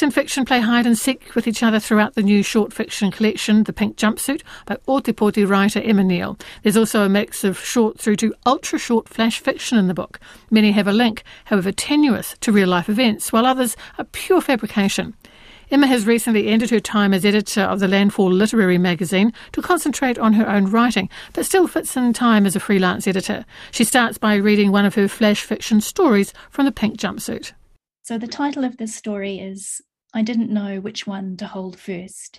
Fact and fiction play hide and seek with each other throughout the new short fiction collection, The Pink Jumpsuit, by Ōtepoti writer Emma Neal. There's also a mix of short through to ultra-short flash fiction in the book. Many have a link, however tenuous, to real-life events, while others are pure fabrication. Emma has recently ended her time as editor of the Landfall Literary magazine to concentrate on her own writing, but still fits in time as a freelance editor. She starts by reading one of her flash fiction stories from The Pink Jumpsuit. So the title of this story is I Didn't Know Which One to Hold First.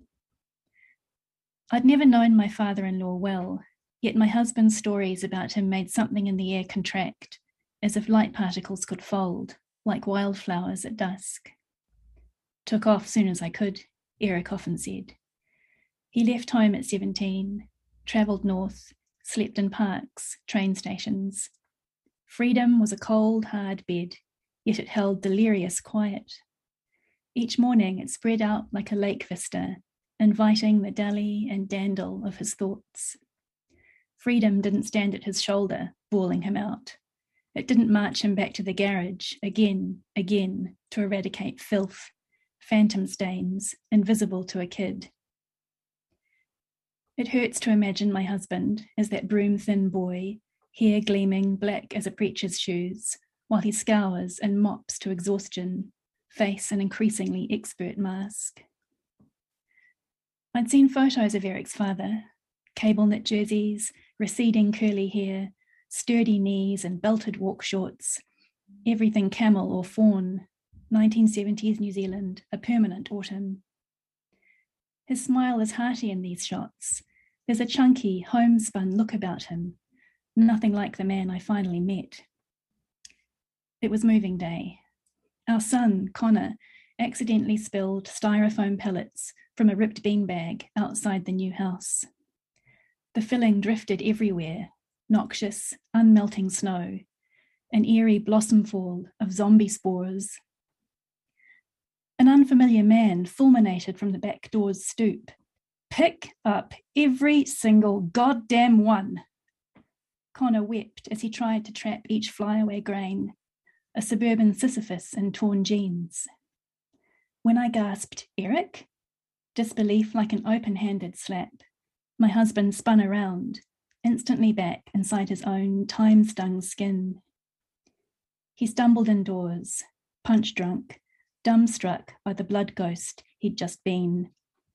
I'd never known my father-in-law well, yet my husband's stories about him made something in the air contract, as if light particles could fold, like wildflowers at dusk. Took off soon as I could, Eric often said. He left home at 17, travelled north, slept in parks, train stations. Freedom was a cold, hard bed, yet it held delirious quiet. Each morning it spread out like a lake vista, inviting the dally and dandle of his thoughts. Freedom didn't stand at his shoulder, bawling him out. It didn't march him back to the garage again, to eradicate filth, phantom stains, invisible to a kid. It hurts to imagine my husband as that broom-thin boy, hair gleaming black as a preacher's shoes, while he scours and mops to exhaustion, face an increasingly expert mask. I'd seen photos of Eric's father, cable-knit jerseys, receding curly hair, sturdy knees and belted walk shorts, everything camel or fawn, 1970s New Zealand, a permanent autumn. His smile is hearty in these shots. There's a chunky, homespun look about him, nothing like the man I finally met. It was moving day. Our son, Connor, accidentally spilled styrofoam pellets from a ripped beanbag outside the new house. The filling drifted everywhere, noxious, unmelting snow, an eerie blossom fall of zombie spores. An unfamiliar man fulminated from the back door's stoop. Pick up every single goddamn one. Connor wept as he tried to trap each flyaway grain, a suburban Sisyphus in torn jeans. When I gasped, Eric? Disbelief like an open-handed slap. My husband spun around, instantly back inside his own time-stung skin. He stumbled indoors, punch-drunk, dumbstruck by the blood ghost he'd just been.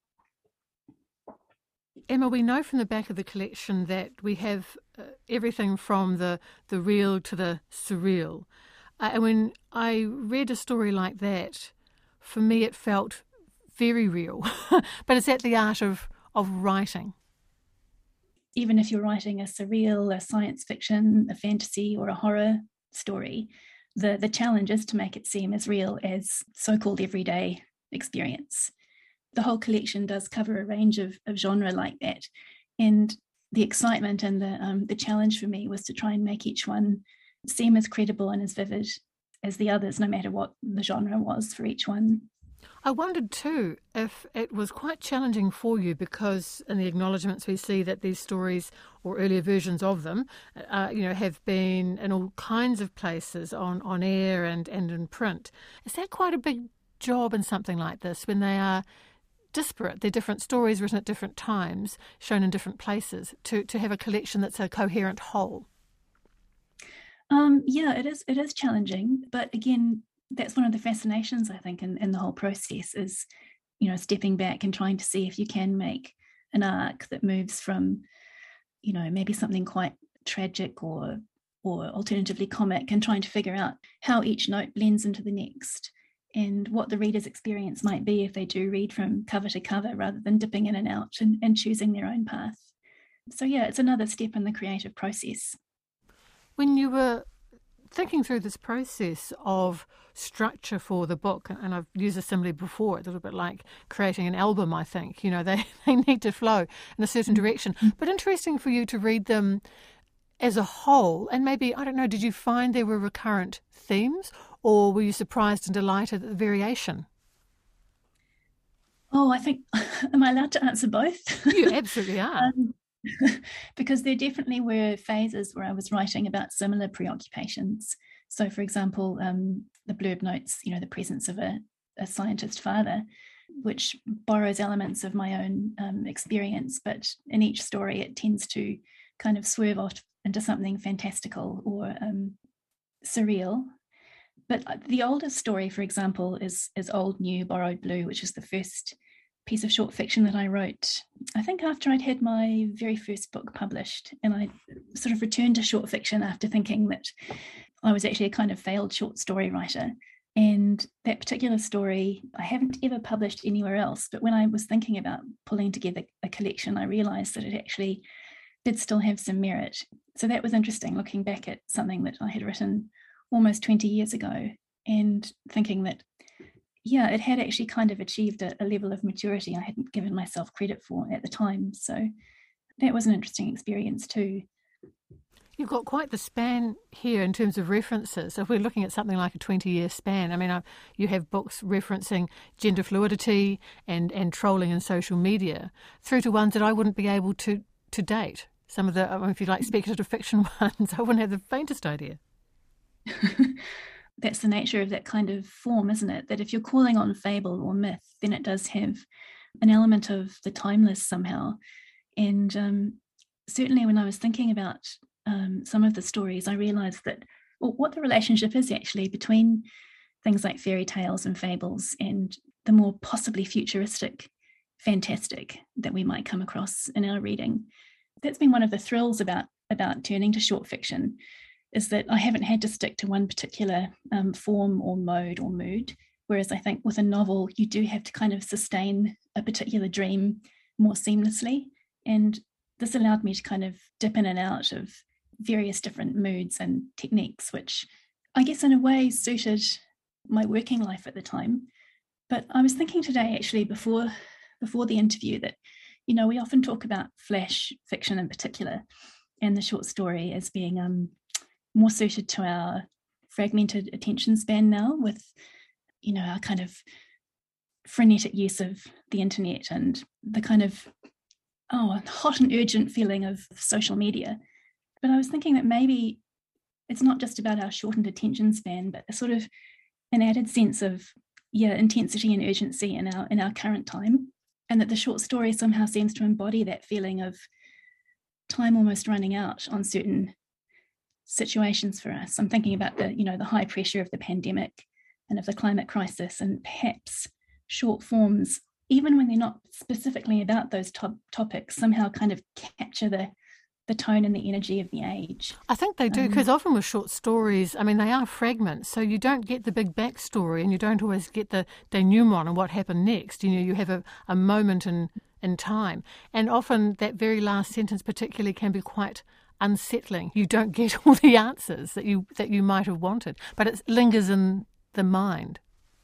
Emma, we know from the back of the collection that we have everything from the real to the surreal. And when I read a story like that, for me it felt very real. But is that the art of writing? Even if you're writing a surreal, a science fiction, a fantasy, or a horror story, the challenge is to make it seem as real as so-called everyday experience. The whole collection does cover a range of genre like that. And the excitement and the challenge for me was to try and make each one seem as credible and as vivid as the others, no matter what the genre was for each one. I wondered too if it was quite challenging for you, because in the acknowledgements we see that these stories or earlier versions of them have been in all kinds of places on air and in print. Is that quite a big job in something like this, when they are disparate, they're different stories written at different times, shown in different places, to have a collection that's a coherent whole? Yeah, it is challenging, but again, that's one of the fascinations, I think, in the whole process is, stepping back and trying to see if you can make an arc that moves from, maybe something quite tragic or alternatively comic, and trying to figure out how each note blends into the next and what the reader's experience might be if they do read from cover to cover rather than dipping in and out and choosing their own path. So yeah, it's another step in the creative process. When you were thinking through this process of structure for the book, and I've used a simile before, it's a little bit like creating an album, I think. They need to flow in a certain direction. But interesting for you to read them as a whole, and maybe, I don't know, did you find there were recurrent themes, or were you surprised and delighted at the variation? Oh, I think, am I allowed to answer both? You absolutely are. Because there definitely were phases where I was writing about similar preoccupations. So, for example, the blurb notes, the presence of a a scientist father, which borrows elements of my own experience. But in each story, it tends to kind of swerve off into something fantastical or surreal. But the oldest story, for example, is Old New Borrowed Blue, which is the first piece of short fiction that I wrote, I think after I'd had my very first book published. And I sort of returned to short fiction after thinking that I was actually a kind of failed short story writer. And that particular story, I haven't ever published anywhere else. But when I was thinking about pulling together a collection, I realized that it actually did still have some merit. So that was interesting, looking back at something that I had written almost 20 years ago and thinking that, yeah, it had actually kind of achieved a level of maturity I hadn't given myself credit for at the time. So that was an interesting experience too. You've got quite the span here in terms of references. So if we're looking at something like a 20-year span, I mean, you have books referencing gender fluidity and trolling in social media through to ones that I wouldn't be able to date. Some of the, if you like, speculative fiction ones, I wouldn't have the faintest idea. That's the nature of that kind of form, isn't it? That if you're calling on fable or myth, then it does have an element of the timeless somehow. And certainly when I was thinking about some of the stories, I realized that what the relationship is actually between things like fairy tales and fables and the more possibly futuristic fantastic that we might come across in our reading. That's been one of the thrills about turning to short fiction, is that I haven't had to stick to one particular form or mode or mood. Whereas I think with a novel, you do have to kind of sustain a particular dream more seamlessly. And this allowed me to kind of dip in and out of various different moods and techniques, which I guess in a way suited my working life at the time. But I was thinking today, actually, before the interview, that, you know, we often talk about flash fiction in particular and the short story as being more suited to our fragmented attention span now, with, you know, our kind of frenetic use of the internet and the kind of hot and urgent feeling of social media. But I was thinking that maybe it's not just about our shortened attention span, but a sort of an added sense of intensity and urgency in our current time, and that the short story somehow seems to embody that feeling of time almost running out on certain situations for us. I'm thinking about the high pressure of the pandemic and of the climate crisis, and perhaps short forms, even when they're not specifically about those topics, somehow kind of capture the tone and the energy of the age. I think they do, because often with short stories, I mean, they are fragments, so you don't get the big backstory and you don't always get the denouement and what happened next. You know, you have a moment in time, and often that very last sentence particularly can be quite unsettling. You don't get all the answers that you might have wanted, but it lingers in the mind.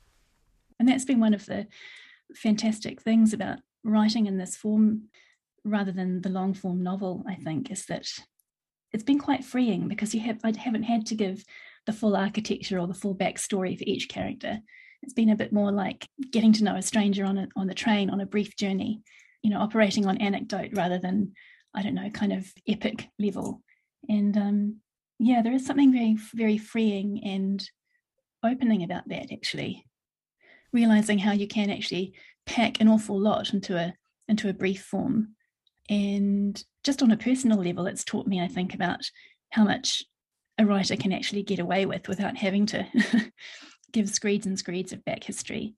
And that's been one of the fantastic things about writing in this form rather than the long form novel, I think, is that it's been quite freeing, because I haven't had to give the full architecture or the full backstory for each character. It's been a bit more like getting to know a stranger on the train on a brief journey, you know, operating on anecdote rather than, I don't know, kind of epic level. And there is something very, very freeing and opening about that, actually. Realizing how you can actually pack an awful lot into a brief form. And just on a personal level, it's taught me, I think, about how much a writer can actually get away with without having to give screeds and screeds of back history.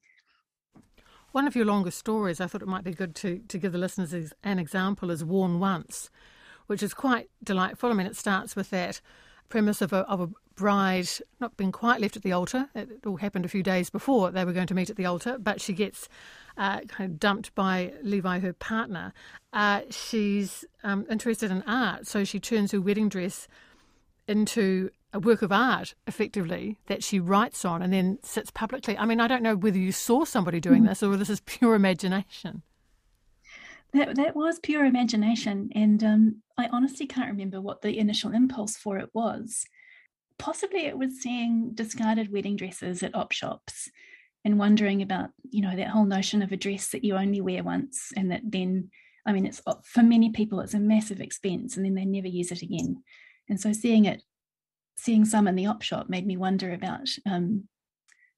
One of your longer stories, I thought it might be good to give the listeners an example, is Worn Once, which is quite delightful. I mean, it starts with that premise of a bride not being quite left at the altar. It all happened a few days before they were going to meet at the altar, but she gets kind of dumped by Levi, her partner. She's interested in art, so she turns her wedding dress into a work of art, effectively, that she writes on and then sits publicly. I mean, I don't know whether you saw somebody doing this or this is pure imagination. That was pure imagination, and I honestly can't remember what the initial impulse for it was. Possibly it was seeing discarded wedding dresses at op shops and wondering about, you know, that whole notion of a dress that you only wear once, and that then, I mean, it's, for many people, it's a massive expense and then they never use it again. And so seeing some in the op shop made me wonder about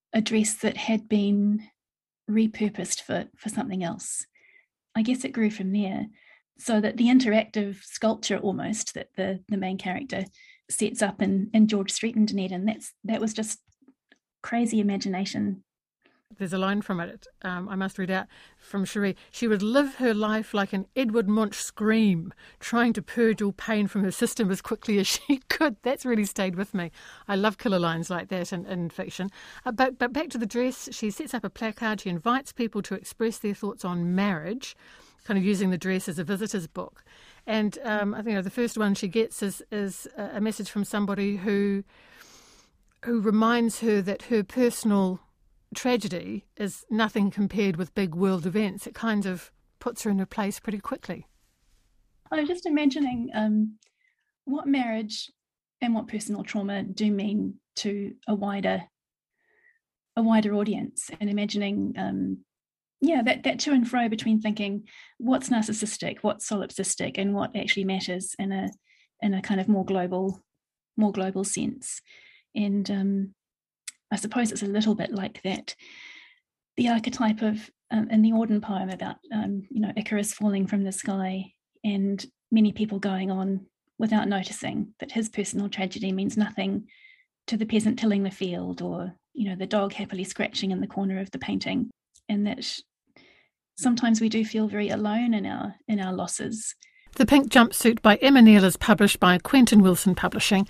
a dress that had been repurposed for something else. I guess it grew from there. So that the interactive sculpture almost that the main character sets up in George Street in Dunedin, that was just crazy imagination. There's a line from it, I must read out from Cherie. She would live her life like an Edward Munch scream, trying to purge all pain from her system as quickly as she could. That's really stayed with me. I love killer lines like that in fiction. But back to the dress, she sets up a placard. She invites people to express their thoughts on marriage, kind of using the dress as a visitor's book. And I think the first one she gets is a message from somebody who reminds her that her personal tragedy is nothing compared with big world events. It kind of puts her in her place pretty quickly. I was just imagining what marriage and what personal trauma do mean to a wider audience, and imagining that to and fro between thinking what's narcissistic, what's solipsistic, and what actually matters in a kind of more global sense. And I suppose it's a little bit like that. The archetype of in the Auden poem about Icarus falling from the sky and many people going on without noticing that his personal tragedy means nothing to the peasant tilling the field, or the dog happily scratching in the corner of the painting, and that sometimes we do feel very alone in our losses. The Pink Jumpsuit by Emma Neal is published by Quentin Wilson Publishing.